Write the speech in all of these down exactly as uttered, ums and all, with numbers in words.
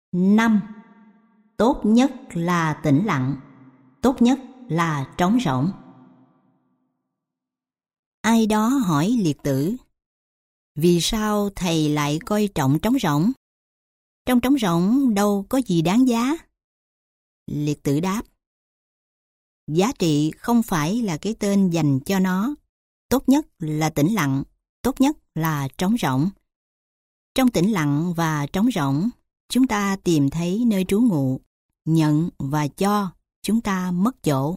năm. Tốt nhất là tĩnh lặng, tốt nhất là trống rỗng. Ai đó hỏi Liệt Tử: vì sao thầy lại coi trọng trống rỗng? Trong trống rỗng đâu có gì đáng giá. Liệt Tử đáp: giá trị không phải là cái tên dành cho nó. Tốt nhất là tĩnh lặng, tốt nhất là trống rỗng. Trong tĩnh lặng và trống rỗng, chúng ta tìm thấy nơi trú ngụ, nhận và cho, chúng ta mất chỗ.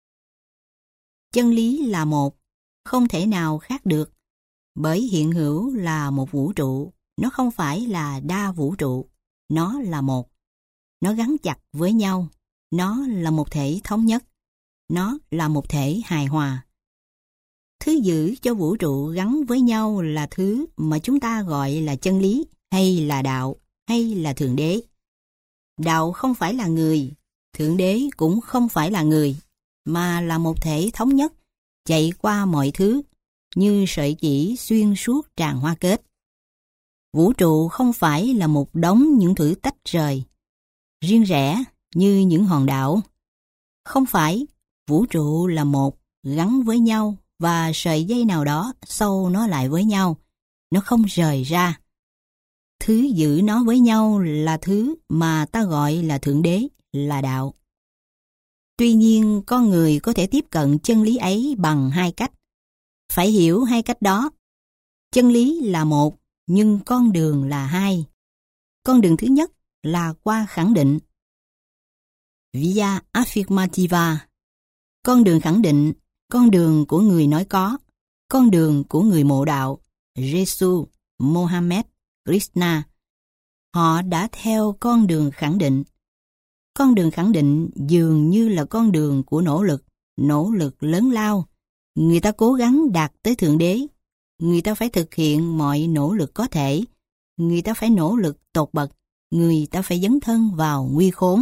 Chân lý là một, không thể nào khác được, bởi hiện hữu là một vũ trụ, nó không phải là đa vũ trụ, nó là một. Nó gắn chặt với nhau, nó là một thể thống nhất, nó là một thể hài hòa. Thứ giữ cho vũ trụ gắn với nhau là thứ mà chúng ta gọi là chân lý, hay là đạo, hay là Thượng Đế. Đạo không phải là người, Thượng Đế cũng không phải là người, mà là một thể thống nhất, chạy qua mọi thứ, như sợi chỉ xuyên suốt tràng hoa kết. Vũ trụ không phải là một đống những thứ tách rời, riêng rẽ như những hòn đảo. Không phải, vũ trụ là một, gắn với nhau, và sợi dây nào đó xâu nó lại với nhau, nó không rời ra. Thứ giữ nó với nhau là thứ mà ta gọi là Thượng Đế, là đạo. Tuy nhiên, con người có thể tiếp cận chân lý ấy bằng hai cách. Phải hiểu hai cách đó. Chân lý là một, nhưng con đường là hai. Con đường thứ nhất là qua khẳng định, via affirmativa. Con đường khẳng định, con đường của người nói có, con đường của người mộ đạo, Jesus, Mohammed, Krishna. Họ đã theo con đường khẳng định. Con đường khẳng định dường như là con đường của nỗ lực, nỗ lực lớn lao. Người ta cố gắng đạt tới Thượng Đế. Người ta phải thực hiện mọi nỗ lực có thể. Người ta phải nỗ lực tột bậc. Người ta phải dấn thân vào nguy khốn.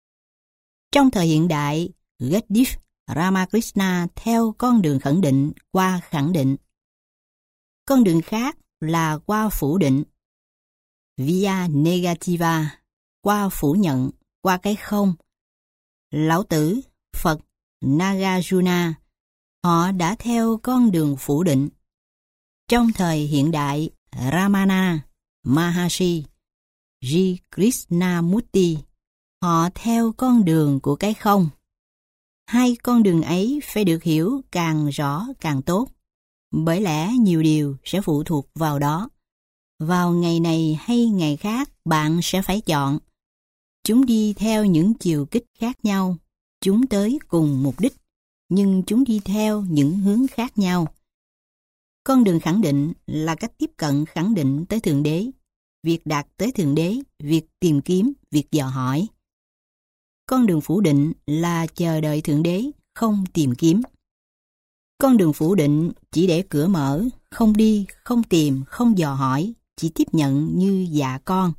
Trong thời hiện đại, Gadif Ramakrishna theo con đường khẳng định qua khẳng định. Con đường khác là qua phủ định, via negativa, qua phủ nhận, qua cái không. Lão Tử, Phật, Nagarjuna, họ đã theo con đường phủ định. Trong thời hiện đại, Ramana, Maharshi, G. Krishnamurti, họ theo con đường của cái không. Hai con đường ấy phải được hiểu càng rõ càng tốt, bởi lẽ nhiều điều sẽ phụ thuộc vào đó. Vào ngày này hay ngày khác, bạn sẽ phải chọn. Chúng đi theo những chiều kích khác nhau, chúng tới cùng mục đích, nhưng chúng đi theo những hướng khác nhau. Con đường khẳng định là cách tiếp cận khẳng định tới Thượng Đế, việc đạt tới Thượng Đế, việc tìm kiếm, việc dò hỏi. Con đường phủ định là chờ đợi Thượng Đế, không tìm kiếm. Con đường phủ định chỉ để cửa mở, không đi, không tìm, không dò hỏi, chỉ tiếp nhận như dạ con.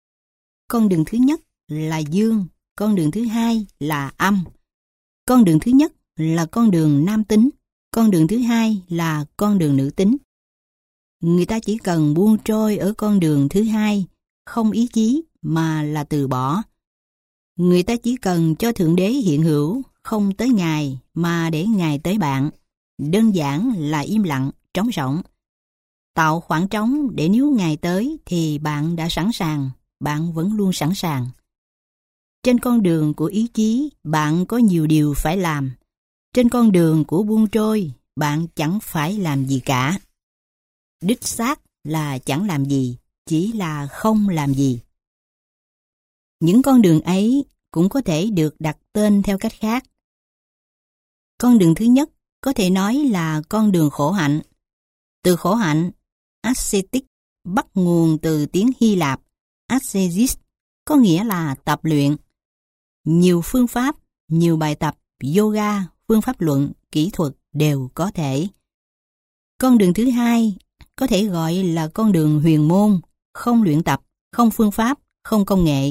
Con đường thứ nhất là dương, con đường thứ hai là âm. Con đường thứ nhất là con đường nam tính, con đường thứ hai là con đường nữ tính. Người ta chỉ cần buông trôi ở con đường thứ hai, không ý chí mà là từ bỏ. Người ta chỉ cần cho Thượng Đế hiện hữu, không tới Ngài mà để Ngài tới bạn. Đơn giản là im lặng, trống rỗng. Tạo khoảng trống để nếu Ngài tới thì bạn đã sẵn sàng, bạn vẫn luôn sẵn sàng. Trên con đường của ý chí, bạn có nhiều điều phải làm. Trên con đường của buông trôi, bạn chẳng phải làm gì cả. Đích xác là chẳng làm gì, chỉ là không làm gì. Những con đường ấy cũng có thể được đặt tên theo cách khác. Con đường thứ nhất có thể nói là con đường khổ hạnh. Từ khổ hạnh, ascetic, bắt nguồn từ tiếng Hy Lạp, ascesis, có nghĩa là tập luyện. Nhiều phương pháp, nhiều bài tập, yoga, phương pháp luận, kỹ thuật đều có thể. Con đường thứ hai có thể gọi là con đường huyền môn, không luyện tập, không phương pháp, không công nghệ.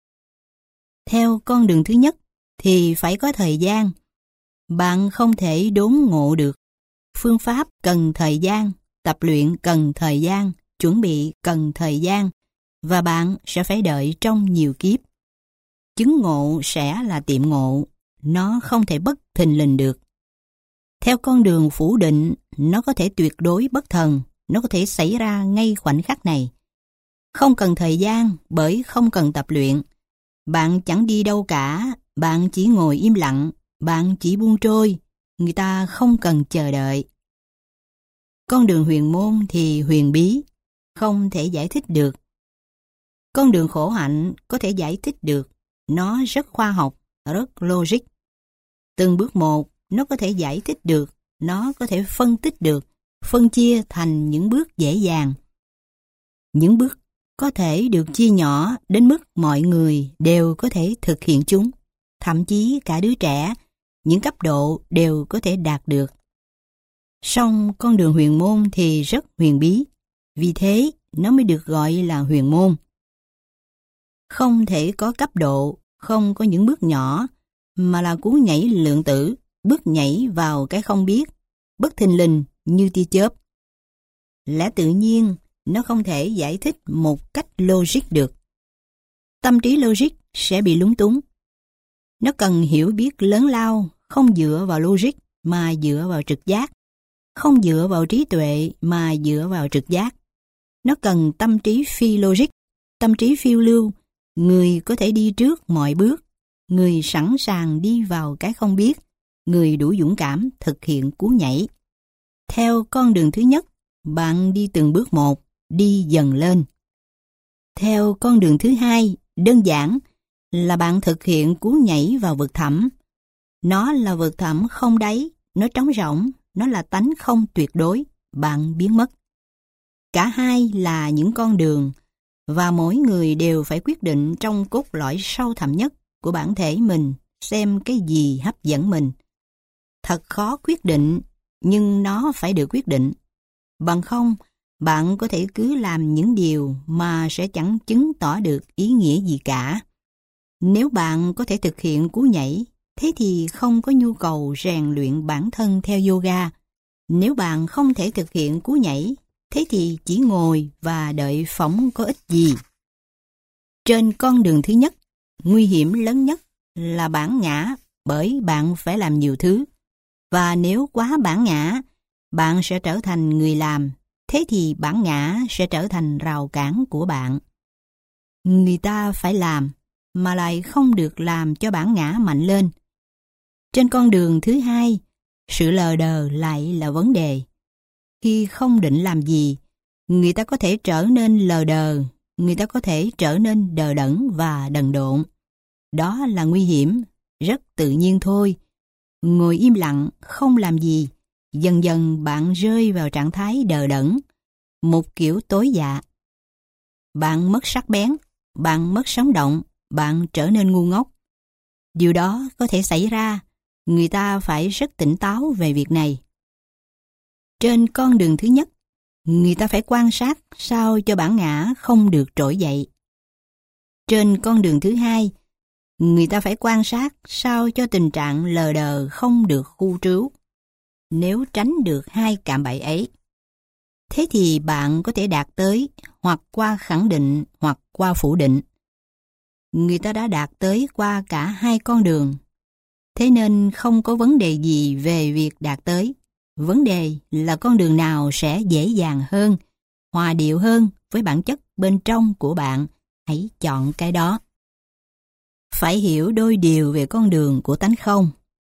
Theo con đường thứ nhất thì phải có thời gian. Bạn không thể đốn ngộ được. Phương pháp cần thời gian, tập luyện cần thời gian, chuẩn bị cần thời gian. và bạn sẽ phải đợi trong nhiều kiếp. Chứng ngộ sẽ là tiệm ngộ, nó không thể bất thình lình được. Theo con đường phủ định, nó có thể tuyệt đối bất thần, nó có thể xảy ra ngay khoảnh khắc này. Không cần thời gian bởi không cần tập luyện. Bạn chẳng đi đâu cả, bạn chỉ ngồi im lặng, bạn chỉ buông trôi, người ta không cần chờ đợi. Con đường huyền môn thì huyền bí, không thể giải thích được. Con đường khổ hạnh có thể giải thích được, nó rất khoa học, rất logic. Từng bước một, nó có thể giải thích được, nó có thể phân tích được, phân chia thành những bước dễ dàng. Những bước có thể được chia nhỏ đến mức mọi người đều có thể thực hiện chúng, thậm chí cả đứa trẻ, những cấp độ đều có thể đạt được. Song con đường huyền môn thì rất huyền bí, vì thế nó mới được gọi là huyền môn. Không thể có cấp độ, không có những bước nhỏ, mà là cú nhảy lượng tử, bước nhảy vào cái không biết, bất thình lình như tia chớp. Lẽ tự nhiên, nó không thể giải thích một cách logic được. Tâm trí logic sẽ bị lúng túng. Nó cần hiểu biết lớn lao, không dựa vào logic mà dựa vào trực giác, không dựa vào trí tuệ mà dựa vào trực giác. Nó cần tâm trí phi logic, tâm trí phiêu lưu, người có thể đi trước mọi bước, người sẵn sàng đi vào cái không biết, người đủ dũng cảm thực hiện cú nhảy. Theo con đường thứ nhất, bạn đi từng bước một, đi dần lên. Theo con đường thứ hai, đơn giản là bạn thực hiện cú nhảy vào vực thẳm. Nó là vực thẳm không đáy, nó trống rỗng, nó là tánh không tuyệt đối, bạn biến mất. Cả hai là những con đường, và mỗi người đều phải quyết định trong cốt lõi sâu thẳm nhất của bản thể mình xem cái gì hấp dẫn mình. Thật khó quyết định, nhưng nó phải được quyết định. Bằng không, bạn có thể cứ làm những điều mà sẽ chẳng chứng tỏ được ý nghĩa gì cả. Nếu bạn có thể thực hiện cú nhảy, thế thì không có nhu cầu rèn luyện bản thân theo yoga. Nếu bạn không thể thực hiện cú nhảy, thế thì chỉ ngồi và đợi phóng có ích gì. Trên con đường thứ nhất, nguy hiểm lớn nhất là bản ngã, bởi bạn phải làm nhiều thứ. Và nếu quá bản ngã, bạn sẽ trở thành người làm, thế thì bản ngã sẽ trở thành rào cản của bạn. Người ta phải làm, mà lại không được làm cho bản ngã mạnh lên. Trên con đường thứ hai, sự lờ đờ lại là vấn đề. Khi không định làm gì, người ta có thể trở nên lờ đờ, người ta có thể trở nên đờ đẫn và đần độn. Đó là nguy hiểm, rất tự nhiên thôi. Ngồi im lặng, không làm gì, dần dần bạn rơi vào trạng thái đờ đẫn, một kiểu tối dạ. Bạn mất sắc bén, bạn mất sống động, bạn trở nên ngu ngốc. Điều đó có thể xảy ra, người ta phải rất tỉnh táo về việc này. Trên con đường thứ nhất, người ta phải quan sát sao cho bản ngã không được trỗi dậy. Trên con đường thứ hai, người ta phải quan sát sao cho tình trạng lờ đờ không được khu trú. Nếu tránh được hai cạm bẫy ấy, thế thì bạn có thể đạt tới hoặc qua khẳng định hoặc qua phủ định. Người ta đã đạt tới qua cả hai con đường, thế nên không có vấn đề gì về việc đạt tới. Vấn đề là con đường nào sẽ dễ dàng hơn, hòa điệu hơn với bản chất bên trong của bạn, hãy chọn cái đó. Phải hiểu đôi điều về con đường của tánh không.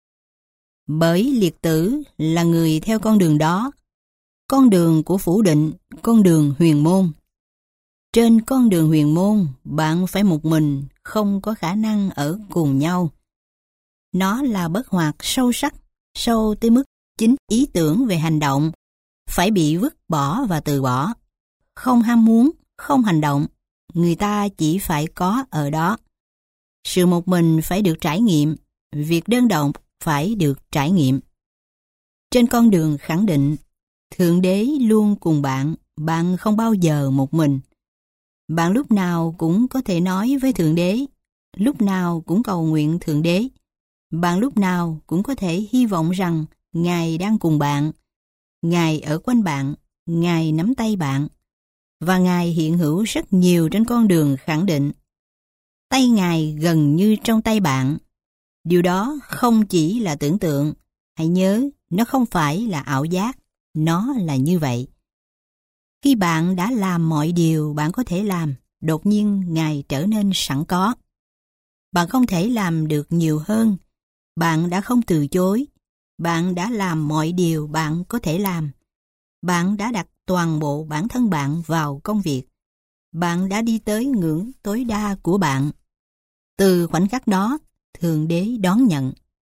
Bởi liệt tử là người theo con đường đó, con đường của phủ định, con đường huyền môn. Trên con đường huyền môn, bạn phải một mình, không có khả năng ở cùng nhau. Nó là bất hoạt sâu sắc, sâu tới mức chính ý tưởng về hành động phải bị vứt bỏ và từ bỏ. Không ham muốn, không hành động, người ta chỉ phải có ở đó. Sự một mình phải được trải nghiệm, việc đơn độc phải được trải nghiệm. Trên con đường khẳng định, Thượng Đế luôn cùng bạn, bạn không bao giờ một mình. Bạn lúc nào cũng có thể nói với Thượng Đế, lúc nào cũng cầu nguyện Thượng Đế. Bạn lúc nào cũng có thể hy vọng rằng Ngài đang cùng bạn, Ngài ở quanh bạn, Ngài nắm tay bạn. và Ngài hiện hữu rất nhiều trên con đường khẳng định. Tay Ngài gần như trong tay bạn. Điều đó không chỉ là tưởng tượng. Hãy nhớ, nó không phải là ảo giác. Nó là như vậy. Khi bạn đã làm mọi điều bạn có thể làm, đột nhiên Ngài trở nên sẵn có. Bạn không thể làm được nhiều hơn. Bạn đã không từ chối. Bạn đã làm mọi điều bạn có thể làm. Bạn đã đặt toàn bộ bản thân bạn vào công việc. Bạn đã đi tới ngưỡng tối đa của bạn. Từ khoảnh khắc đó, Thượng Đế đón nhận.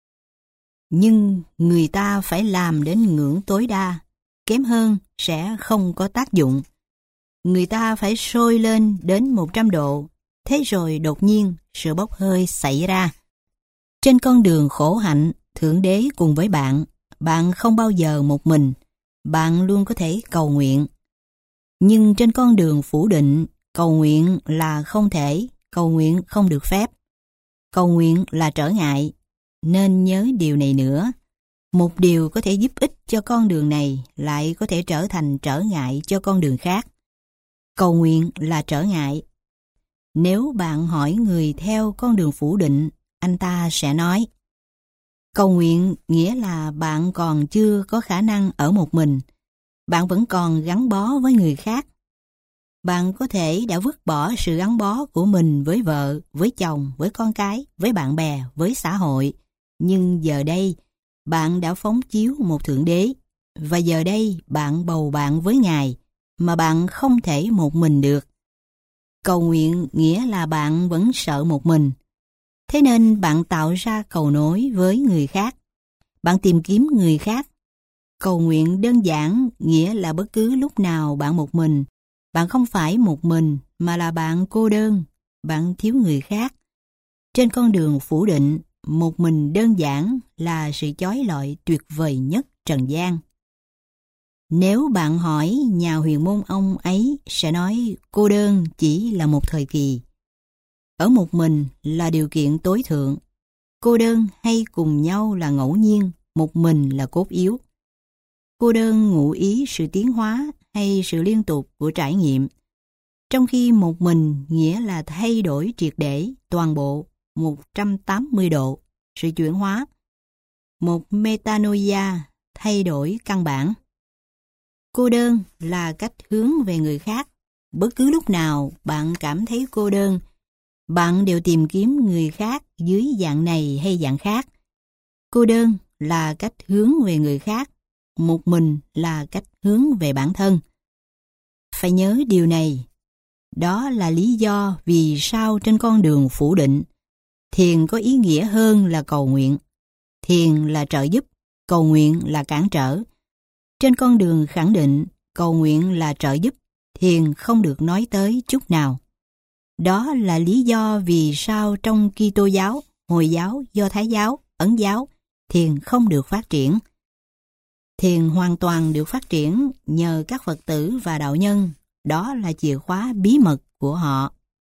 Nhưng người ta phải làm đến ngưỡng tối đa, kém hơn sẽ không có tác dụng. Người ta phải sôi lên đến một trăm độ, thế rồi đột nhiên sự bốc hơi xảy ra. Trên con đường khổ hạnh, Thượng Đế cùng với bạn. Bạn không bao giờ một mình. Bạn luôn có thể cầu nguyện. Nhưng trên con đường phủ định, cầu nguyện là không thể, cầu nguyện không được phép. Cầu nguyện là trở ngại. Nên nhớ điều này nữa. Một điều có thể giúp ích cho con đường này lại có thể trở thành trở ngại cho con đường khác. Cầu nguyện là trở ngại. Nếu bạn hỏi người theo con đường phủ định, anh ta sẽ nói: cầu nguyện nghĩa là bạn còn chưa có khả năng ở một mình. Bạn vẫn còn gắn bó với người khác. Bạn có thể đã vứt bỏ sự gắn bó của mình với vợ, với chồng, với con cái, với bạn bè, với xã hội. Nhưng giờ đây, bạn đã phóng chiếu một Thượng Đế. Và giờ đây, bạn bầu bạn với Ngài, mà bạn không thể một mình được. Cầu nguyện nghĩa là bạn vẫn sợ một mình. Thế nên bạn tạo ra cầu nối với người khác. Bạn tìm kiếm người khác. Cầu nguyện đơn giản nghĩa là bất cứ lúc nào bạn một mình. Bạn không phải một mình mà là bạn cô đơn. Bạn thiếu người khác. Trên con đường phủ định, một mình đơn giản là sự chói lọi tuyệt vời nhất trần gian. Nếu bạn hỏi nhà huyền môn, ông ấy sẽ nói cô đơn chỉ là một thời kỳ. Ở một mình là điều kiện tối thượng. Cô đơn hay cùng nhau là ngẫu nhiên, một mình là cốt yếu. Cô đơn ngụ ý sự tiến hóa hay sự liên tục của trải nghiệm. Trong khi một mình nghĩa là thay đổi triệt để, toàn bộ, một trăm tám mươi độ, sự chuyển hóa. Một metanoia, thay đổi căn bản. Cô đơn là cách hướng về người khác. Bất cứ lúc nào bạn cảm thấy cô đơn, bạn đều tìm kiếm người khác dưới dạng này hay dạng khác. Cô đơn là cách hướng về người khác, một mình là cách hướng về bản thân. Phải nhớ điều này. Đó là lý do vì sao trên con đường phủ định, thiền có ý nghĩa hơn là cầu nguyện. Thiền là trợ giúp, cầu nguyện là cản trở. Trên con đường khẳng định, cầu nguyện là trợ giúp, thiền không được nói tới chút nào. Đó là lý do vì sao trong Kitô giáo, Hồi giáo, Do Thái giáo, Ấn giáo, thiền không được phát triển. Thiền hoàn toàn được phát triển nhờ các Phật tử và đạo nhân. Đó là chìa khóa bí mật của họ.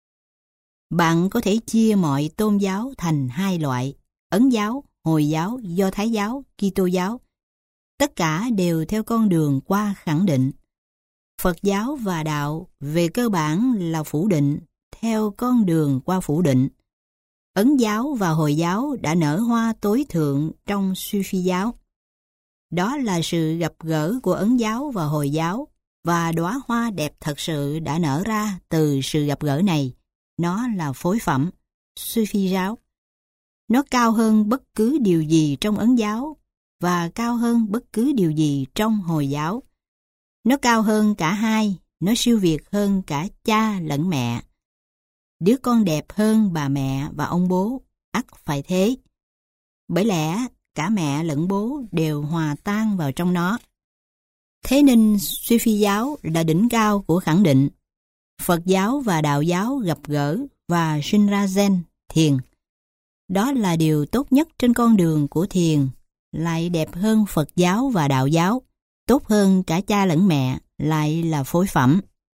Bạn có thể chia mọi tôn giáo thành hai loại: Ấn giáo, Hồi giáo, Do Thái giáo, Kitô giáo. Tất cả đều theo con đường qua khẳng định. Phật giáo và đạo về cơ bản là phủ định, theo con đường qua phủ định. Ấn giáo và Hồi giáo đã nở hoa tối thượng trong Sufi giáo. Đó là sự gặp gỡ của Ấn giáo và Hồi giáo, và đóa hoa đẹp thật sự đã nở ra từ sự gặp gỡ này. Nó là phối phẩm, Sufi giáo. Nó cao hơn bất cứ điều gì trong Ấn giáo, và cao hơn bất cứ điều gì trong Hồi giáo. Nó cao hơn cả hai, nó siêu việt hơn cả cha lẫn mẹ. Đứa con đẹp hơn bà mẹ và ông bố, ắt phải thế. Bởi lẽ cả mẹ lẫn bố đều hòa tan vào trong nó. Thế nên Sufi giáo là đỉnh cao của khẳng định. Phật giáo và đạo giáo gặp gỡ và sinh ra Zen, thiền. Đó là điều tốt nhất trên con đường của thiền, lại đẹp hơn Phật giáo và đạo giáo, tốt hơn cả cha lẫn mẹ, lại là phối phẩm.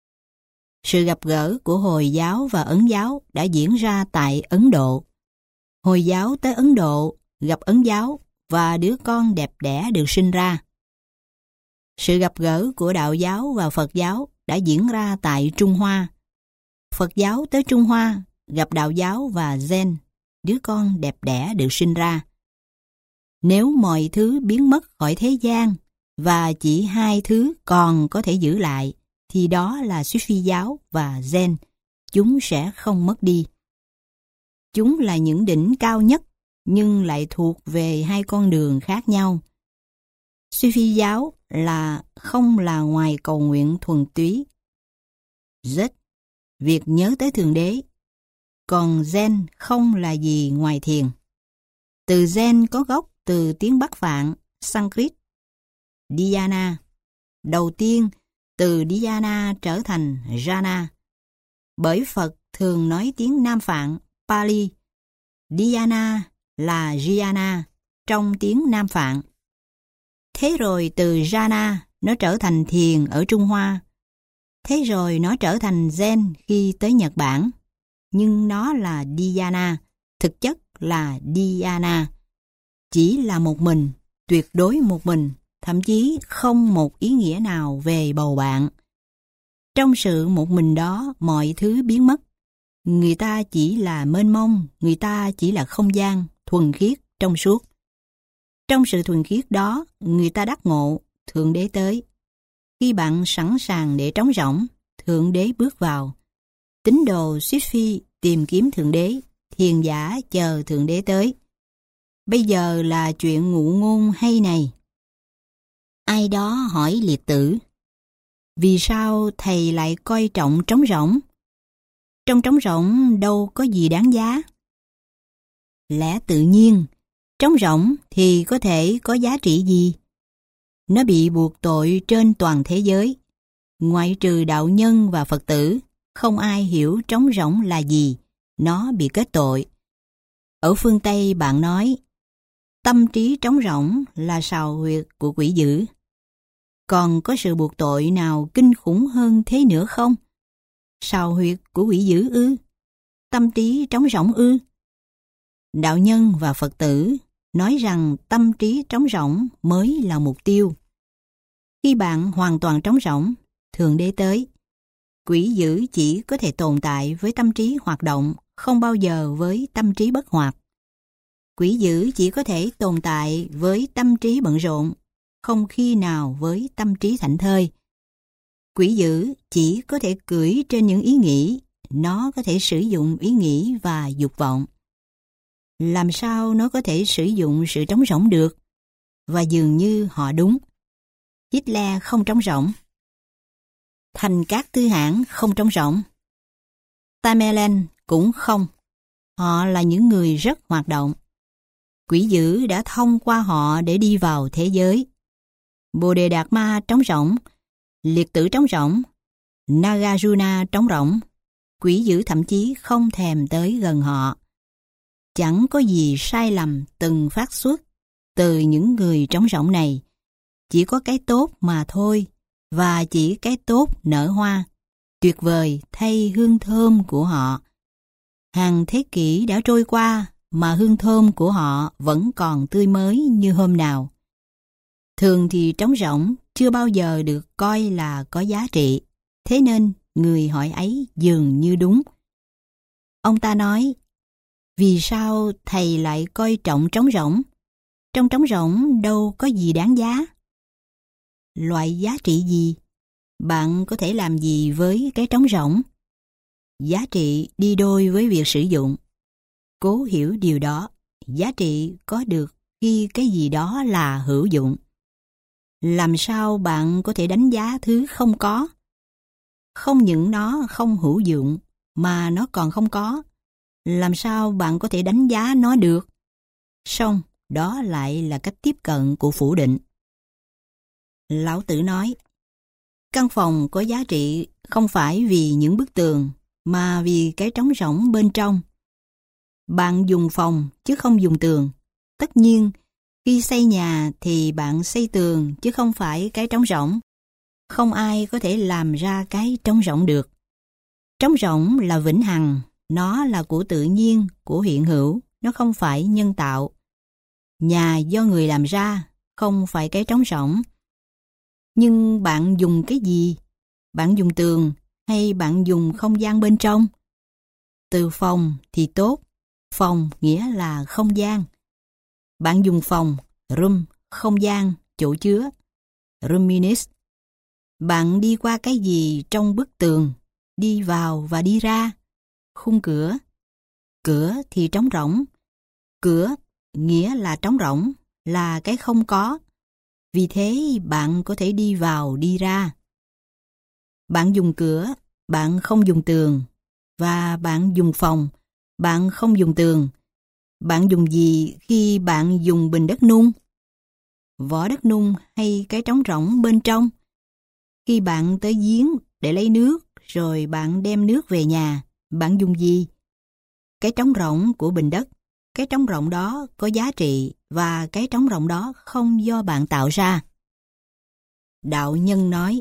Sự gặp gỡ của Hồi giáo và Ấn giáo đã diễn ra tại Ấn Độ. Hồi giáo tới Ấn Độ, gặp Ấn giáo và đứa con đẹp đẽ được sinh ra. Sự gặp gỡ của đạo giáo và Phật giáo đã diễn ra tại Trung Hoa. Phật giáo tới Trung Hoa, gặp Đạo giáo và Zen, đứa con đẹp đẽ được sinh ra. Nếu mọi thứ biến mất khỏi thế gian và chỉ hai thứ còn có thể giữ lại, thì đó là Sufi giáo và Zen. Chúng sẽ không mất đi. Chúng là những đỉnh cao nhất, nhưng lại thuộc về hai con đường khác nhau. Sufi giáo là không là ngoài cầu nguyện thuần túy. Z, việc nhớ tới Thượng Đế. Còn Zen không là gì ngoài thiền. Từ Zen có gốc từ tiếng Bắc Phạn, Sanskrit, Dhyana. Đầu tiên, từ Dhyana trở thành Jhana. Bởi Phật thường nói tiếng Nam Phạn, Pali. Dhyana là Jhana trong tiếng Nam Phạn. Thế rồi từ Jhana nó trở thành thiền ở Trung Hoa. Thế rồi nó trở thành Zen khi tới Nhật Bản. Nhưng nó là Dhyana, thực chất là Dhyana. Chỉ là một mình, tuyệt đối một mình, thậm chí không một ý nghĩa nào về bầu bạn. Trong sự một mình đó, mọi thứ biến mất. Người ta chỉ là mênh mông, người ta chỉ là không gian, thuần khiết, trong suốt. Trong sự thuần khiết đó, người ta đắc ngộ, Thượng Đế tới. Khi bạn sẵn sàng để trống rỗng, Thượng Đế bước vào. Tín đồ Sufi tìm kiếm Thượng Đế, thiền giả chờ Thượng Đế tới. Bây giờ là chuyện ngụ ngôn hay này. Ai đó hỏi liệt tử, vì sao thầy lại coi trọng trống rỗng? Trong trống rỗng đâu có gì đáng giá. Lẽ tự nhiên, trống rỗng thì có thể có giá trị gì? Nó bị buộc tội trên toàn thế giới. Ngoại trừ đạo nhân và Phật tử, không ai hiểu trống rỗng là gì. Nó bị kết tội. Ở phương Tây bạn nói, tâm trí trống rỗng là sào huyệt của quỷ dữ. Còn có sự buộc tội nào kinh khủng hơn thế nữa không? Sào huyệt của quỷ dữ ư? Tâm trí trống rỗng ư? Đạo nhân và Phật tử nói rằng tâm trí trống rỗng mới là mục tiêu. Khi bạn hoàn toàn trống rỗng, Thượng Đế tới. Quỷ dữ chỉ có thể tồn tại với tâm trí hoạt động, không bao giờ với tâm trí bất hoạt. Quỷ dữ chỉ có thể tồn tại với tâm trí bận rộn, không khi nào với tâm trí thảnh thơi. Quỷ dữ chỉ có thể cưỡi trên những ý nghĩ, nó có thể sử dụng ý nghĩ và dục vọng. Làm sao nó có thể sử dụng sự trống rỗng được? Và dường như họ đúng. Hitler không trống rỗng. Thành các tư hãng không trống rỗng. Tamerlan cũng không. Họ là những người rất hoạt động. Quỷ dữ đã thông qua họ để đi vào thế giới. Bồ Đề Đạt Ma trống rỗng, liệt tử trống rỗng, Nagarjuna trống rỗng. Quỷ dữ thậm chí không thèm tới gần họ. Chẳng có gì sai lầm từng phát xuất từ những người trống rỗng này. Chỉ có cái tốt mà thôi, và chỉ cái tốt nở hoa, tuyệt vời thay hương thơm của họ. Hàng thế kỷ đã trôi qua mà hương thơm của họ vẫn còn tươi mới như hôm nào. Thường thì trống rỗng chưa bao giờ được coi là có giá trị, thế nên người hỏi ấy dường như đúng. Ông ta nói, vì sao thầy lại coi trọng trống rỗng? Trong trống rỗng đâu có gì đáng giá. Loại giá trị gì? Bạn có thể làm gì với cái trống rỗng? Giá trị đi đôi với việc sử dụng. Cố hiểu điều đó, giá trị có được khi cái gì đó là hữu dụng. Làm sao bạn có thể đánh giá thứ không có? Không những nó không hữu dụng, mà nó còn không có. Làm sao bạn có thể đánh giá nó được? Song, đó lại là cách tiếp cận của phủ định. Lão Tử nói, căn phòng có giá trị không phải vì những bức tường, mà vì cái trống rỗng bên trong. Bạn dùng phòng chứ không dùng tường. Tất nhiên, khi xây nhà thì bạn xây tường chứ không phải cái trống rỗng. Không ai có thể làm ra cái trống rỗng được. Trống rỗng là vĩnh hằng, nó là của tự nhiên, của hiện hữu, nó không phải nhân tạo. Nhà do người làm ra, không phải cái trống rỗng. Nhưng bạn dùng cái gì? Bạn dùng tường hay bạn dùng không gian bên trong? Từ phòng thì tốt. Phòng nghĩa là không gian. Bạn dùng phòng, room, không gian, chỗ chứa, roominess. Bạn đi qua cái gì trong bức tường, đi vào và đi ra? Khung cửa. Cửa thì trống rỗng. Cửa nghĩa là trống rỗng, là cái không có. Vì thế bạn có thể đi vào đi ra. Bạn dùng cửa, bạn không dùng tường. Và bạn dùng phòng, bạn không dùng tường. Bạn dùng gì khi bạn dùng bình đất nung? Vỏ đất nung hay cái trống rỗng bên trong? Khi bạn tới giếng để lấy nước, rồi bạn đem nước về nhà, bạn dùng gì? Cái trống rỗng của bình đất. Cái trống rỗng đó có giá trị và cái trống rỗng đó không do bạn tạo ra. Đạo nhân nói,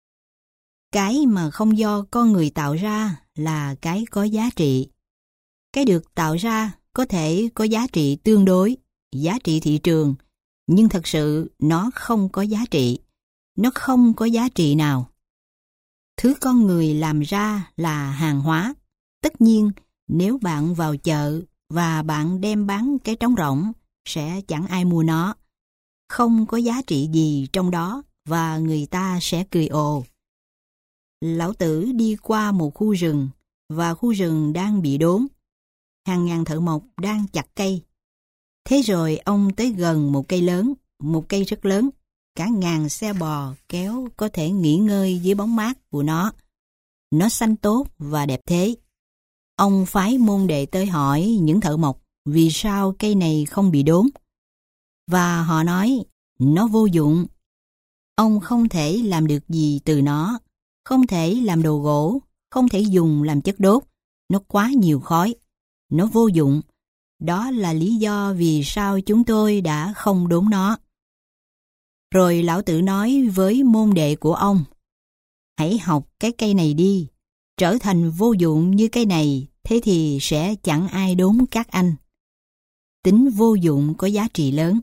cái mà không do con người tạo ra là cái có giá trị. Cái được tạo ra có thể có giá trị tương đối, giá trị thị trường, nhưng thật sự nó không có giá trị. Nó không có giá trị nào. Thứ con người làm ra là hàng hóa. Tất nhiên, nếu bạn vào chợ và bạn đem bán cái trống rỗng, sẽ chẳng ai mua nó. Không có giá trị gì trong đó và người ta sẽ cười ồ. Lão Tử đi qua một khu rừng và khu rừng đang bị đốn. Hàng ngàn thợ mộc đang chặt cây. Thế rồi ông tới gần một cây lớn, một cây rất lớn. Cả ngàn xe bò kéo có thể nghỉ ngơi dưới bóng mát của nó. Nó xanh tốt và đẹp thế. Ông phái môn đệ tới hỏi những thợ mộc vì sao cây này không bị đốn. Và họ nói, nó vô dụng. Ông không thể làm được gì từ nó, không thể làm đồ gỗ, không thể dùng làm chất đốt. Nó quá nhiều khói. Nó vô dụng. Đó là lý do vì sao chúng tôi đã không đốn nó. Rồi Lão Tử nói với môn đệ của ông, hãy học cái cây này đi, trở thành vô dụng như cây này, thế thì sẽ chẳng ai đốn các anh. Tính vô dụng có giá trị lớn.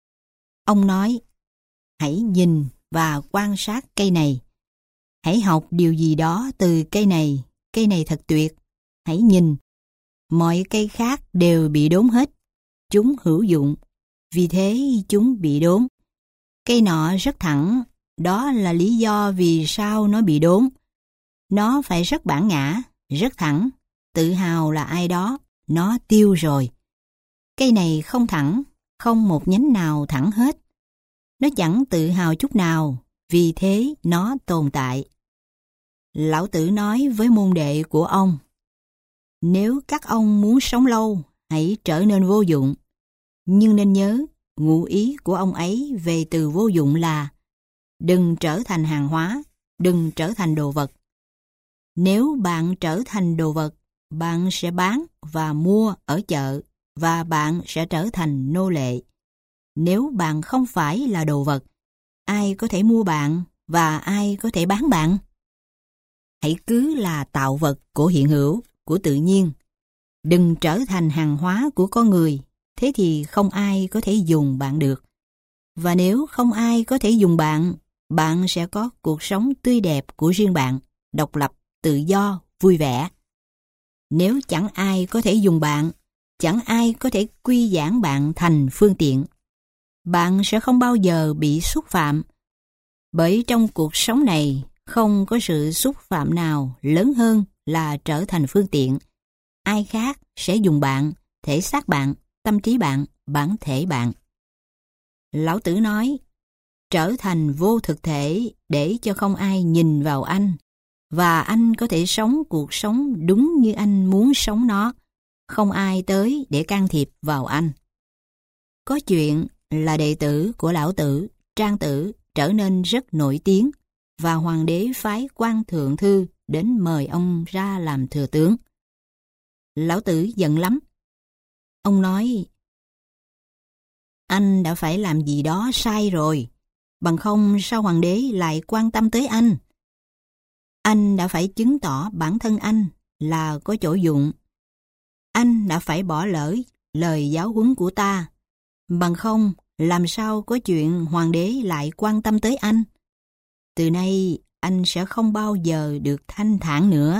Ông nói, hãy nhìn và quan sát cây này. Hãy học điều gì đó từ cây này, cây này thật tuyệt. Hãy nhìn, mọi cây khác đều bị đốn hết. Chúng hữu dụng, vì thế chúng bị đốn. Cây nọ rất thẳng, đó là lý do vì sao nó bị đốn. Nó phải rất bản ngã, rất thẳng, tự hào là ai đó, nó tiêu rồi. Cây này không thẳng, không một nhánh nào thẳng hết. Nó chẳng tự hào chút nào, vì thế nó tồn tại. Lão Tử nói với môn đệ của ông, nếu các ông muốn sống lâu, hãy trở nên vô dụng. Nhưng nên nhớ, ngụ ý của ông ấy về từ vô dụng là đừng trở thành hàng hóa, đừng trở thành đồ vật. Nếu bạn trở thành đồ vật, bạn sẽ bán và mua ở chợ và bạn sẽ trở thành nô lệ. Nếu bạn không phải là đồ vật, ai có thể mua bạn và ai có thể bán bạn? Hãy cứ là tạo vật của hiện hữu, của tự nhiên. Đừng trở thành hàng hóa của con người, thế thì không ai có thể dùng bạn được. Và nếu không ai có thể dùng bạn, bạn sẽ có cuộc sống tươi đẹp của riêng bạn, độc lập, tự do, vui vẻ. Nếu chẳng ai có thể dùng bạn, chẳng ai có thể quy giảng bạn thành phương tiện. Bạn sẽ không bao giờ bị xúc phạm, bởi trong cuộc sống này không có sự xúc phạm nào lớn hơn là trở thành phương tiện. Ai khác sẽ dùng bạn, thể xác bạn, tâm trí bạn, bản thể bạn. Lão Tử nói, trở thành vô thực thể để cho không ai nhìn vào anh, và anh có thể sống cuộc sống đúng như anh muốn sống nó, không ai tới để can thiệp vào anh. Có chuyện là đệ tử của Lão Tử, Trang Tử, trở nên rất nổi tiếng, và hoàng đế phái quan thượng thư đến mời ông ra làm thừa tướng. Lão Tử giận lắm. Ông nói, anh đã phải làm gì đó sai rồi, bằng không sao hoàng đế lại quan tâm tới anh? Anh đã phải chứng tỏ bản thân anh là có chỗ dụng. Anh đã phải bỏ lỡ lời giáo huấn của ta, bằng không làm sao có chuyện hoàng đế lại quan tâm tới anh? Từ nay anh sẽ không bao giờ được thanh thản nữa.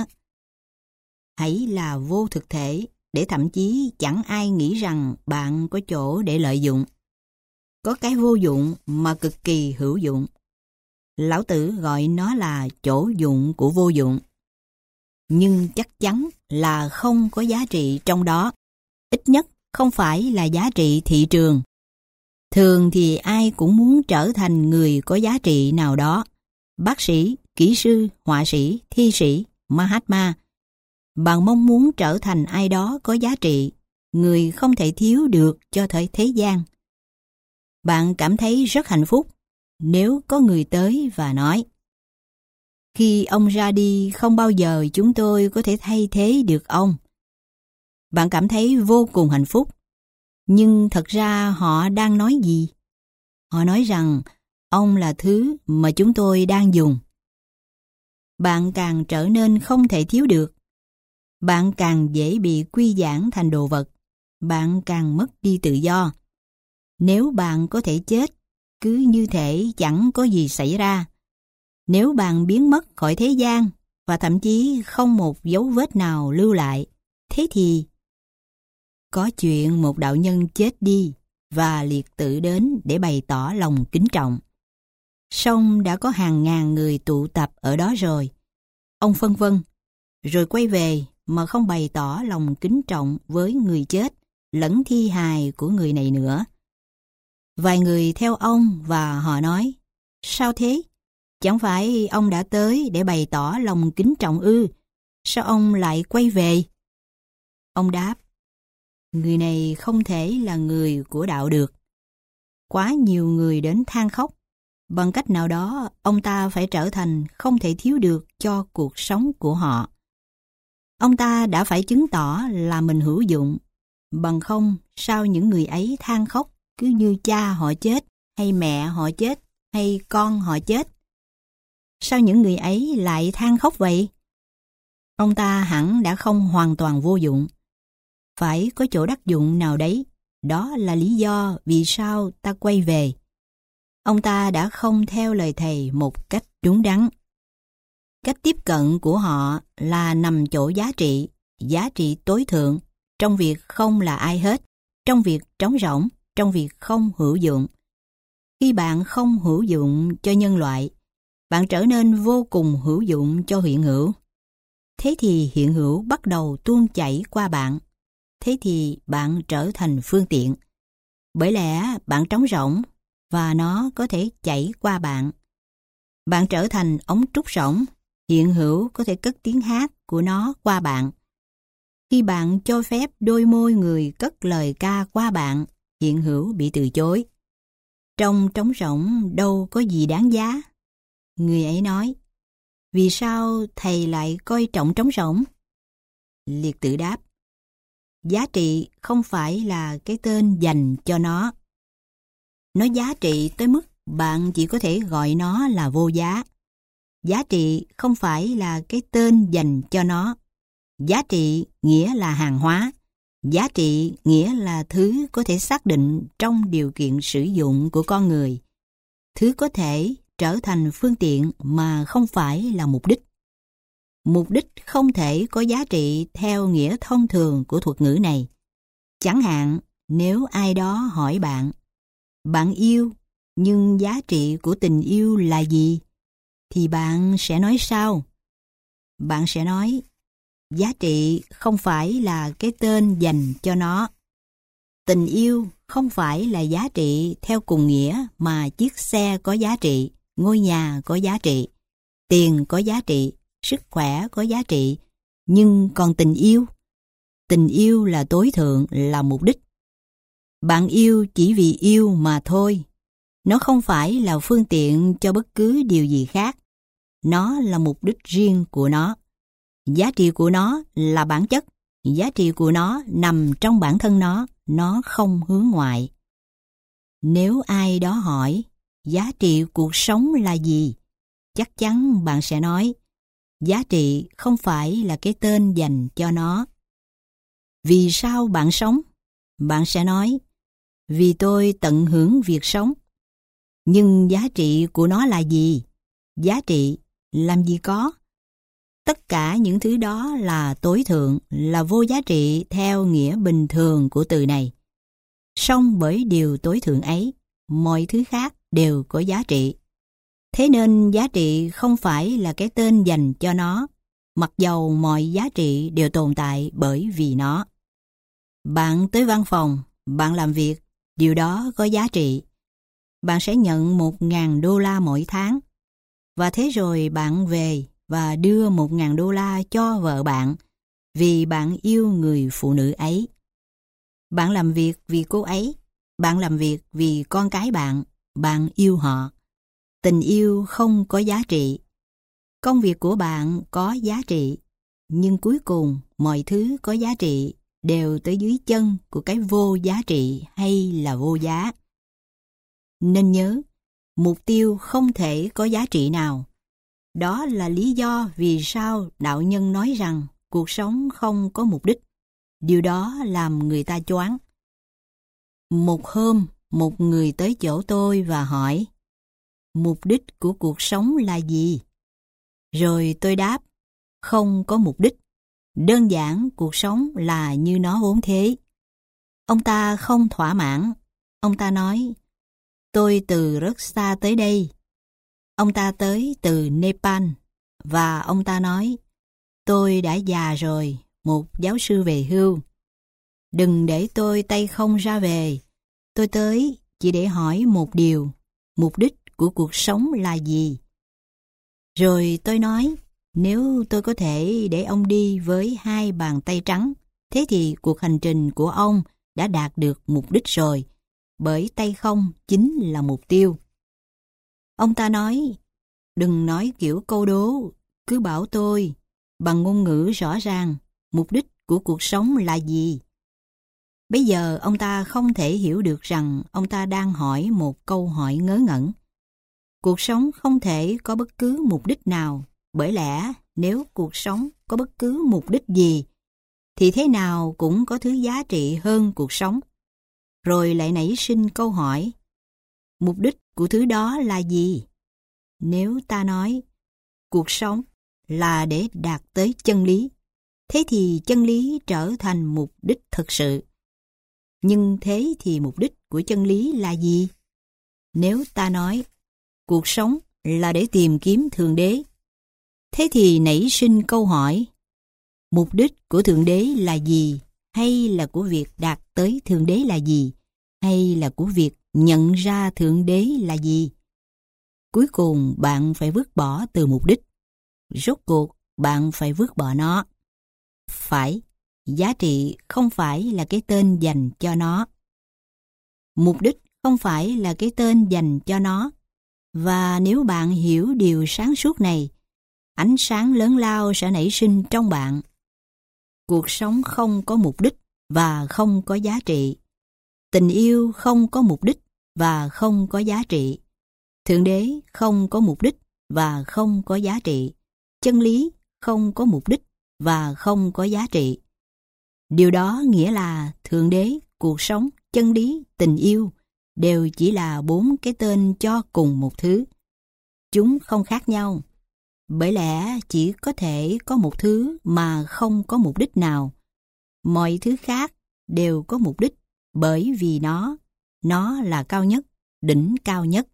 Hãy là vô thực thể, để thậm chí chẳng ai nghĩ rằng bạn có chỗ để lợi dụng. Có cái vô dụng mà cực kỳ hữu dụng. Lão Tử gọi nó là chỗ dụng của vô dụng. Nhưng chắc chắn là không có giá trị trong đó. Ít nhất không phải là giá trị thị trường. Thường thì ai cũng muốn trở thành người có giá trị nào đó. Bác sĩ, kỹ sư, họa sĩ, thi sĩ, Mahatma. Bạn mong muốn trở thành ai đó có giá trị, người không thể thiếu được cho thời thế gian. Bạn cảm thấy rất hạnh phúc nếu có người tới và nói: khi ông ra đi, không bao giờ chúng tôi có thể thay thế được ông. Bạn cảm thấy vô cùng hạnh phúc. Nhưng thật ra họ đang nói gì? Họ nói rằng ông là thứ mà chúng tôi đang dùng. Bạn càng trở nên không thể thiếu được. Bạn càng dễ bị quy giãn thành đồ vật. Bạn càng mất đi tự do. Nếu bạn có thể chết, cứ như thể chẳng có gì xảy ra. Nếu bạn biến mất khỏi thế gian và thậm chí không một dấu vết nào lưu lại, thế thì có chuyện một đạo nhân chết đi và liệt tử đến để bày tỏ lòng kính trọng. Song đã có hàng ngàn người tụ tập ở đó rồi. Ông phân vân, rồi quay về mà không bày tỏ lòng kính trọng với người chết lẫn thi hài của người này nữa. Vài người theo ông và họ nói: sao thế? Chẳng phải ông đã tới để bày tỏ lòng kính trọng ư? Sao ông lại quay về? Ông đáp: người này không thể là người của đạo được. Quá nhiều người đến than khóc. Bằng cách nào đó, ông ta phải trở thành không thể thiếu được cho cuộc sống của họ. Ông ta đã phải chứng tỏ là mình hữu dụng. Bằng không, sao những người ấy than khóc cứ như cha họ chết, hay mẹ họ chết, hay con họ chết? Sao những người ấy lại than khóc vậy? Ông ta hẳn đã không hoàn toàn vô dụng. Phải có chỗ đắc dụng nào đấy. Đó là lý do vì sao ta quay về. Ông ta đã không theo lời thầy một cách đúng đắn. Cách tiếp cận của họ là nằm chỗ giá trị, giá trị tối thượng, trong việc không là ai hết, trong việc trống rỗng, trong việc không hữu dụng. Khi bạn không hữu dụng cho nhân loại, bạn trở nên vô cùng hữu dụng cho hiện hữu. Thế thì hiện hữu bắt đầu tuôn chảy qua bạn. Thế thì bạn trở thành phương tiện. Bởi lẽ bạn trống rỗng và nó có thể chảy qua bạn. Bạn trở thành ống trúc rỗng, hiện hữu có thể cất tiếng hát của nó qua bạn. Khi bạn cho phép đôi môi người cất lời ca qua bạn, hiện hữu bị từ chối. Trong trống rỗng đâu có gì đáng giá. Người ấy nói: vì sao thầy lại coi trọng trống rỗng? Liệt Tử đáp: giá trị không phải là cái tên dành cho nó. Nó giá trị tới mức bạn chỉ có thể gọi nó là vô giá. Giá trị không phải là cái tên dành cho nó. Giá trị nghĩa là hàng hóa. Giá trị nghĩa là thứ có thể xác định trong điều kiện sử dụng của con người. Thứ có thể trở thành phương tiện mà không phải là mục đích. Mục đích không thể có giá trị theo nghĩa thông thường của thuật ngữ này. Chẳng hạn, nếu ai đó hỏi bạn: bạn yêu, nhưng giá trị của tình yêu là gì? Thì bạn sẽ nói sao? Bạn sẽ nói: giá trị không phải là cái tên dành cho nó. Tình yêu không phải là giá trị theo cùng nghĩa mà chiếc xe có giá trị, ngôi nhà có giá trị, tiền có giá trị, sức khỏe có giá trị. Nhưng còn tình yêu? Tình yêu là tối thượng, là mục đích. Bạn yêu chỉ vì yêu mà thôi. Nó không phải là phương tiện cho bất cứ điều gì khác. Nó là mục đích riêng của nó. Giá trị của nó là bản chất. Giá trị của nó nằm trong bản thân nó. Nó không hướng ngoại. Nếu ai đó hỏi giá trị cuộc sống là gì, chắc chắn bạn sẽ nói: giá trị không phải là cái tên dành cho nó. Vì sao bạn sống? Bạn sẽ nói: vì tôi tận hưởng việc sống. Nhưng giá trị của nó là gì? Giá trị Làm gì có. Tất cả những thứ đó là tối thượng, là vô giá trị theo nghĩa bình thường của từ này. Song bởi điều tối thượng ấy, mọi thứ khác đều có giá trị. Thế nên giá trị không phải là cái tên dành cho nó, mặc dầu mọi giá trị đều tồn tại bởi vì nó. Bạn tới văn phòng, bạn làm việc, điều đó có giá trị. Bạn sẽ nhận một ngàn đô la mỗi tháng. Và thế rồi bạn về và đưa một ngàn đô la cho vợ bạn vì bạn yêu người phụ nữ ấy. Bạn làm việc vì cô ấy, bạn làm việc vì con cái bạn, bạn yêu họ. Tình yêu không có giá trị. Công việc của bạn có giá trị, nhưng cuối cùng mọi thứ có giá trị đều tới dưới chân của cái vô giá trị hay là vô giá. Nên nhớ, mục tiêu không thể có giá trị nào. Đó là lý do vì sao đạo nhân nói rằng cuộc sống không có mục đích. Điều đó làm người ta choáng. Một hôm, một người tới chỗ tôi và hỏi, mục đích của cuộc sống là gì? Rồi tôi đáp, không có mục đích. Đơn giản cuộc sống là như nó vốn thế. Ông ta không thỏa mãn. Ông ta nói, tôi từ rất xa tới đây. Ông ta tới từ Nepal. Và ông ta nói, tôi đã già rồi, một giáo sư về hưu. Đừng để tôi tay không ra về. Tôi tới chỉ để hỏi một điều, mục đích của cuộc sống là gì? Rồi tôi nói, nếu tôi có thể để ông đi với hai bàn tay trắng, thế thì cuộc hành trình của ông đã đạt được mục đích rồi, bởi tay không chính là mục tiêu. Ông ta nói, đừng nói kiểu câu đố, cứ bảo tôi, bằng ngôn ngữ rõ ràng, mục đích của cuộc sống là gì? Bây giờ ông ta không thể hiểu được rằng ông ta đang hỏi một câu hỏi ngớ ngẩn. Cuộc sống không thể có bất cứ mục đích nào, bởi lẽ nếu cuộc sống có bất cứ mục đích gì, thì thế nào cũng có thứ giá trị hơn cuộc sống. Rồi lại nảy sinh câu hỏi, mục đích của thứ đó là gì? Nếu ta nói, cuộc sống là để đạt tới chân lý, thế thì chân lý trở thành mục đích thực sự. Nhưng thế thì mục đích của chân lý là gì? Nếu ta nói, cuộc sống là để tìm kiếm Thượng Đế, thế thì nảy sinh câu hỏi, mục đích của Thượng Đế là gì? Hay là của việc đạt tới Thượng Đế là gì? Hay là của việc nhận ra Thượng Đế là gì? Cuối cùng bạn phải vứt bỏ từ mục đích. Rốt cuộc bạn phải vứt bỏ nó. Phải, giá trị không phải là cái tên dành cho nó. Mục đích không phải là cái tên dành cho nó. Và nếu bạn hiểu điều sáng suốt này, ánh sáng lớn lao sẽ nảy sinh trong bạn. Cuộc sống không có mục đích và không có giá trị. Tình yêu không có mục đích và không có giá trị. Thượng Đế không có mục đích và không có giá trị. Chân lý không có mục đích và không có giá trị. Điều đó nghĩa là Thượng Đế, cuộc sống, chân lý, tình yêu đều chỉ là bốn cái tên cho cùng một thứ. Chúng không khác nhau. Bởi lẽ chỉ có thể có một thứ mà không có mục đích nào. Mọi thứ khác đều có mục đích bởi vì nó, nó là cao nhất, đỉnh cao nhất.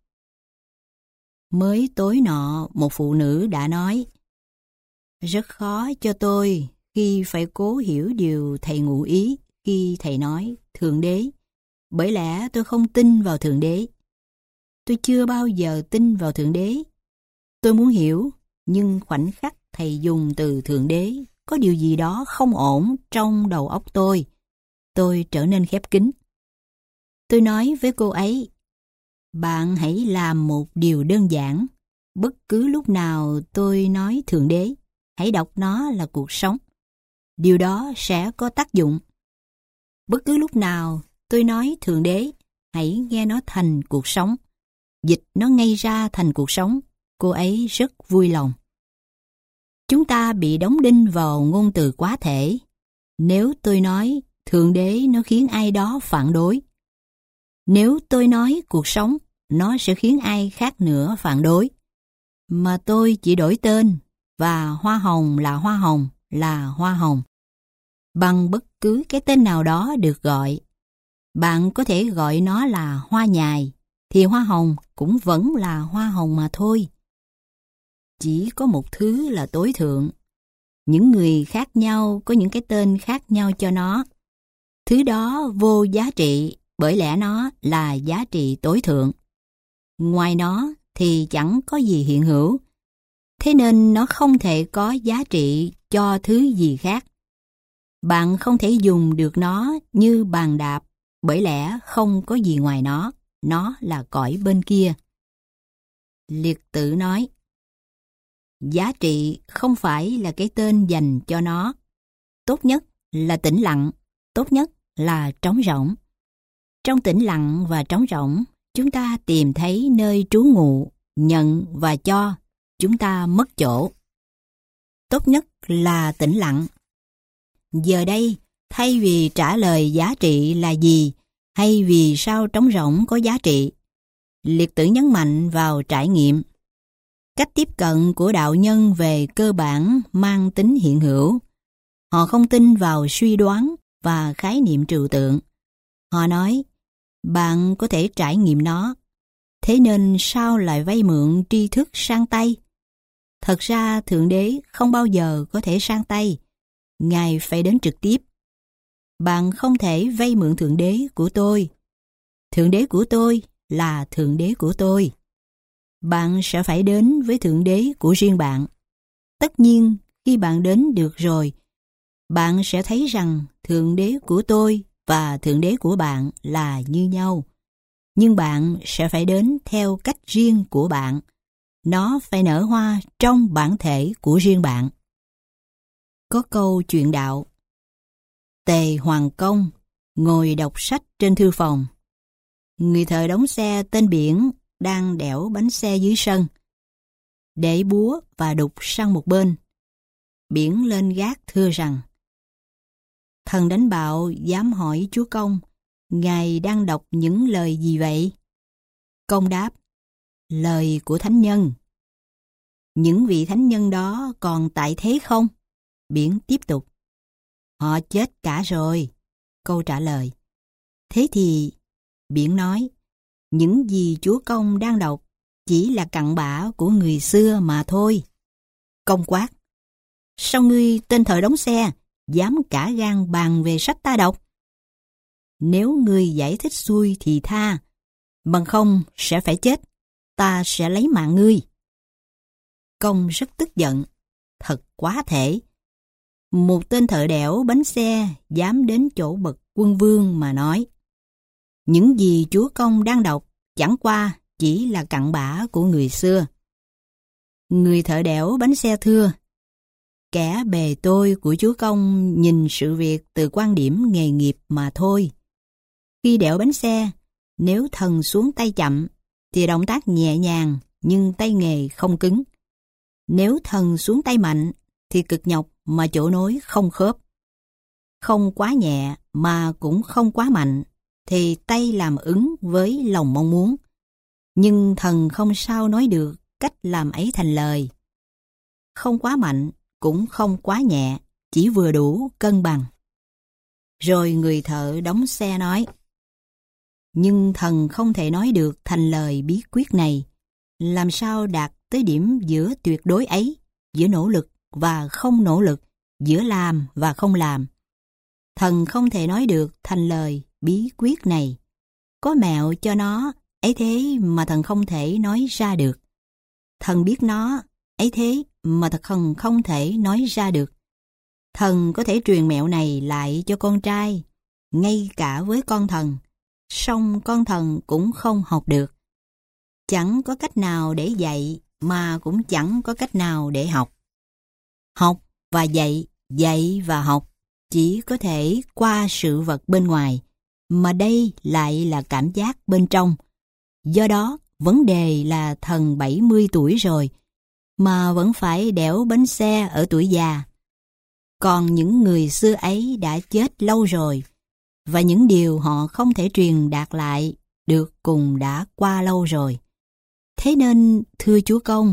Mới tối nọ, một phụ nữ đã nói, rất khó cho tôi khi phải cố hiểu điều thầy ngụ ý khi thầy nói Thượng Đế, bởi lẽ tôi không tin vào Thượng Đế. Tôi chưa bao giờ tin vào Thượng Đế. Tôi muốn hiểu, nhưng khoảnh khắc thầy dùng từ Thượng Đế, có điều gì đó không ổn trong đầu óc tôi. Tôi trở nên khép kín. Tôi nói với cô ấy, bạn hãy làm một điều đơn giản. Bất cứ lúc nào tôi nói Thượng Đế, hãy đọc nó là cuộc sống. Điều đó sẽ có tác dụng. Bất cứ lúc nào tôi nói Thượng Đế, hãy nghe nó thành cuộc sống. Dịch nó ngay ra thành cuộc sống. Cô ấy rất vui lòng. Chúng ta bị đóng đinh vào ngôn từ quá thể. Nếu tôi nói Thượng Đế, nó khiến ai đó phản đối. Nếu tôi nói cuộc sống, nó sẽ khiến ai khác nữa phản đối. mà tôi chỉ đổi tên, và hoa hồng là hoa hồng là hoa hồng. Bằng bất cứ cái tên nào đó được gọi. Bạn có thể gọi nó là hoa nhài, thì hoa hồng cũng vẫn là hoa hồng mà thôi. Chỉ có một thứ là tối thượng. Những người khác nhau có những cái tên khác nhau cho nó. Thứ đó vô giá trị bởi lẽ nó là giá trị tối thượng. Ngoài nó thì chẳng có gì hiện hữu. Thế nên nó không thể có giá trị cho thứ gì khác. Bạn không thể dùng được nó như bàn đạp bởi lẽ không có gì ngoài nó. Nó là cõi bên kia. Liệt Tử nói, giá trị không phải là cái tên dành cho nó. Tốt nhất là tĩnh lặng, tốt nhất là trống rỗng. Trong tĩnh lặng và trống rỗng, chúng ta tìm thấy nơi trú ngụ, nhận và cho, chúng ta mất chỗ. Tốt nhất là tĩnh lặng. Giờ đây, thay vì trả lời giá trị là gì, hay vì sao trống rỗng có giá trị, Liệt Tử nhấn mạnh vào trải nghiệm. Cách tiếp cận của đạo nhân về cơ bản mang tính hiện hữu. Họ không tin vào suy đoán và khái niệm trừu tượng. Họ nói, bạn có thể trải nghiệm nó. Thế nên sao lại vay mượn tri thức sang tay? Thật ra Thượng Đế không bao giờ có thể sang tay. Ngài phải đến trực tiếp. Bạn không thể vay mượn Thượng Đế của tôi. Thượng Đế của tôi là Thượng Đế của tôi. Bạn sẽ phải đến với Thượng Đế của riêng bạn. Tất nhiên, khi bạn đến được rồi, bạn sẽ thấy rằng Thượng Đế của tôi và Thượng Đế của bạn là như nhau. Nhưng bạn sẽ phải đến theo cách riêng của bạn. Nó phải nở hoa trong bản thể của riêng bạn. Có câu chuyện đạo. Tề Hoàng Công ngồi đọc sách trên thư phòng. Người thợ đóng xe tên Biển đang đẽo bánh xe dưới sân, để búa và đục sang một bên. Biển lên gác thưa rằng, thần đánh bạo dám hỏi chúa công, ngài đang đọc những lời gì vậy? Công đáp, lời của thánh nhân. Những vị thánh nhân đó còn tại thế không? Biển tiếp tục, họ chết cả rồi. Câu trả lời, thế thì, Biển nói, những gì chúa công đang đọc chỉ là cặn bã của người xưa mà thôi. Công quát, sao ngươi tên thợ đóng xe dám cả gan bàn về sách ta đọc? Nếu ngươi giải thích xuôi thì tha, bằng không sẽ phải chết, ta sẽ lấy mạng ngươi. Công rất tức giận, thật quá thể. Một tên thợ đẽo bánh xe dám đến chỗ bậc quân vương mà nói, những gì chúa công đang đọc chẳng qua chỉ là cặn bã của người xưa. Người thợ đẽo bánh xe thưa, kẻ bề tôi của chúa công nhìn sự việc từ quan điểm nghề nghiệp mà thôi. Khi đẽo bánh xe, nếu thần xuống tay chậm thì động tác nhẹ nhàng nhưng tay nghề không cứng. Nếu thần xuống tay mạnh thì cực nhọc mà chỗ nối không khớp. Không quá nhẹ mà cũng không quá mạnh thì tay làm ứng với lòng mong muốn. Nhưng thần không sao nói được cách làm ấy thành lời. Không quá mạnh cũng không quá nhẹ, chỉ vừa đủ cân bằng. Rồi người thợ đóng xe nói, nhưng thần không thể nói được thành lời bí quyết này. Làm sao đạt tới điểm giữa tuyệt đối ấy, giữa nỗ lực và không nỗ lực, giữa làm và không làm? Thần không thể nói được thành lời bí quyết này. Có mẹo cho nó, ấy thế mà thần không thể nói ra được. Thần biết nó, ấy thế mà thật thần không thể nói ra được. Thần có thể truyền mẹo này lại cho con trai, ngay cả với con thần, song con thần cũng không học được. Chẳng có cách nào để dạy mà cũng chẳng có cách nào để học. Học và dạy, dạy và học chỉ có thể qua sự vật bên ngoài, mà đây lại là cảm giác bên trong. Do đó, vấn đề là thần bảy mươi tuổi rồi, mà vẫn phải đẽo bánh xe ở tuổi già. Còn những người xưa ấy đã chết lâu rồi, và những điều họ không thể truyền đạt lại được cùng đã qua lâu rồi. Thế nên, thưa chúa công,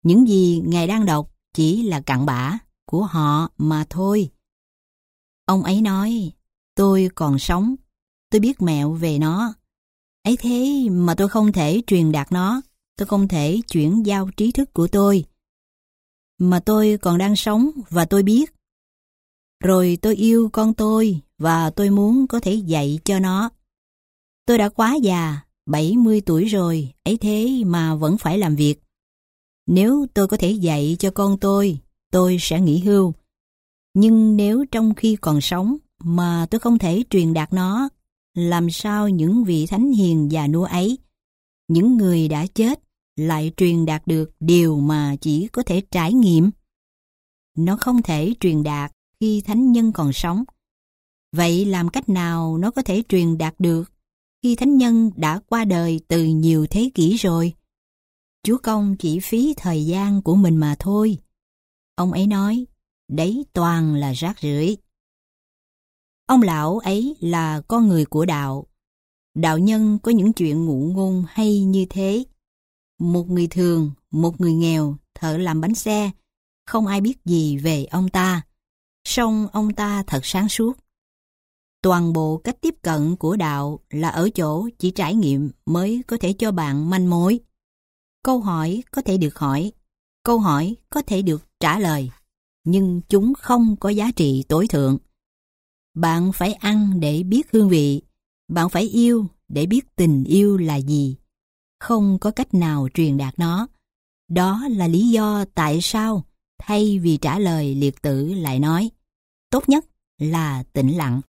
Những gì Ngài đang đọc chỉ là cặn bã của họ mà thôi. Ông ấy nói, tôi còn sống, tôi biết mẹo về nó. Ấy thế mà tôi không thể truyền đạt nó, tôi không thể chuyển giao trí thức của tôi. Mà tôi còn đang sống và tôi biết. Rồi tôi yêu con tôi và tôi muốn có thể dạy cho nó. Tôi đã quá già, bảy mươi tuổi rồi, ấy thế mà vẫn phải làm việc. Nếu tôi có thể dạy cho con tôi, tôi sẽ nghỉ hưu. Nhưng nếu trong khi còn sống mà tôi không thể truyền đạt nó, làm sao những vị thánh hiền già nua ấy, những người đã chết, lại truyền đạt được điều mà chỉ có thể trải nghiệm? Nó không thể truyền đạt khi thánh nhân còn sống. Vậy làm cách nào nó có thể truyền đạt được khi thánh nhân đã qua đời từ nhiều thế kỷ rồi? Chúa Công chỉ phí thời gian của mình mà thôi. Ông ấy nói, đấy toàn là rác rưởi. Ông lão ấy là con người của đạo. Đạo nhân có những chuyện ngụ ngôn hay như thế. Một người thường, một người nghèo, thợ làm bánh xe, không ai biết gì về ông ta. Song ông ta thật sáng suốt. Toàn bộ cách tiếp cận của đạo là ở chỗ chỉ trải nghiệm mới có thể cho bạn manh mối. Câu hỏi có thể được hỏi, câu hỏi có thể được trả lời, nhưng chúng không có giá trị tối thượng. Bạn phải ăn để biết hương vị, bạn phải yêu để biết tình yêu là gì. Không có cách nào truyền đạt nó. Đó là lý do tại sao thay vì trả lời liệt tử lại nói, tốt nhất là tĩnh lặng.